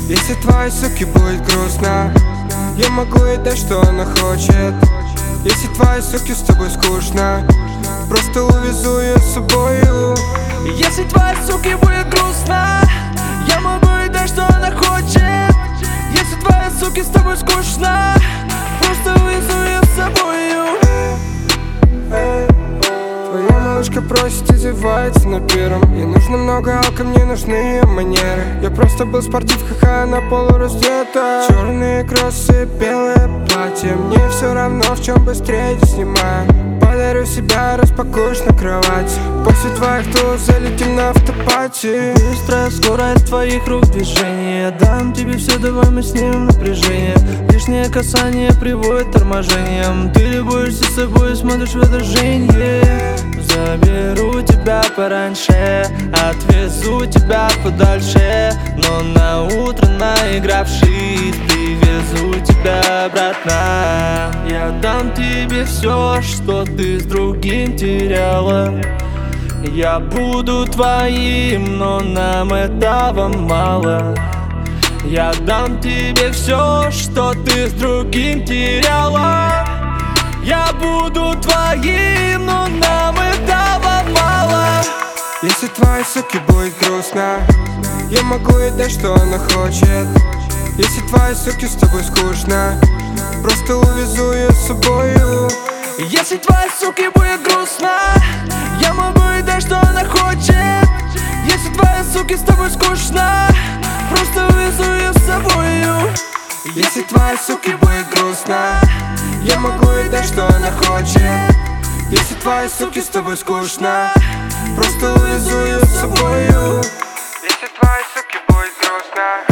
Если твоей суке будет грустно, я могу ей дать, что она хочет. Если твоей суке с тобой скучно, просто увезу ее с собою. Если твоей суке будет грустно, я могу ей дать, что она хочет. Если твоей суке с тобой скучно, просто увезу ее с собою. Твоя малышка просит и зевается на первом. Ей нужно много алка, мне нужны ее манеры. Я просто был спортив, ха-ха, она полураздета. Черные кроссы, белое платье, мне все равно, в чем быстрее снимаю. Подарю себя, распакуешь на кровать. После твоих туз залетим на автопати. Быстрая скорость твоих рук движения. Я дам тебе все, давай мы снимем напряжение. Лишнее касание приводит к торможениям. Ты любуешься собой и смотришь в отражение. Заберу тебя пораньше, отвезу тебя подальше. Но на утро наигравшись, привезу тебя обратно. Я дам тебе все, что ты с другим теряла. Я буду твоим, но нам этого мало. Я дам тебе все, что ты с другим теряла. Я буду твоим, но нам этого мало. Если твоей суке будет грустно, я могу ей дать, что она хочет. Если твоей суке с тобой скучно, просто увезу ее с собою. Если твоей суке будет грустно, я могу ей дать, что она хочет. Если твоей суке с тобой скучно, просто увезу ее с собою. Если твоей суке будет грустно, я могу ей дать, что она хочет. Если твоей суке с тобой скучно, просто увезу ее с собою. Если твоей суке будет грустно,